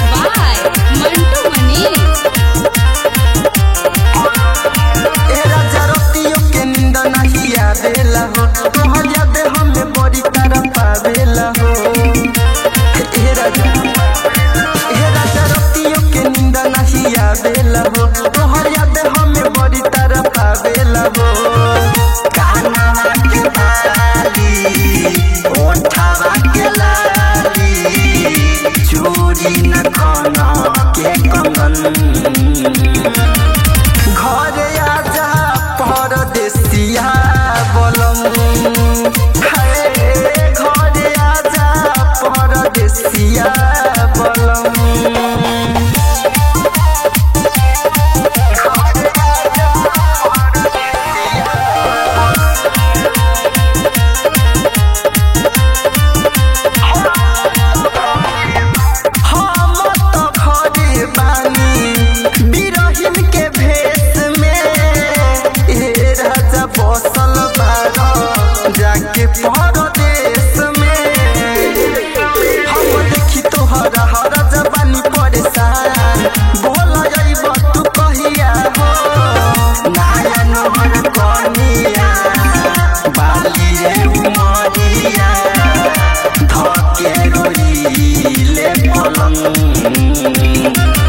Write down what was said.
by Mantu Manish. ए राजा रतियों के नींद नहीं आवेला हो, तोहर याद हमें बड़ी तरह पावेला हो। ए राजा रतियों के नींद नहीं आवेला हो, तोहर याद हमें बड़ी तरह पावेला हो। कान्हा के बाली, ओठवा के लाली, चूड़ी न खाना के कंगन। घर आजा परदेसिया बोलम, घर आजा परदेसिया बोलम। हम तो घरे बानी बिरहिन के भेष में, ए राजा बसल बारो जाके परदेश में। हम देखी तोहरा हर जबानी परेशान, बोल अइब तू कहिया हो। नाया नहर कनिया बाली रे उमरिया, धके रोइले पलंग।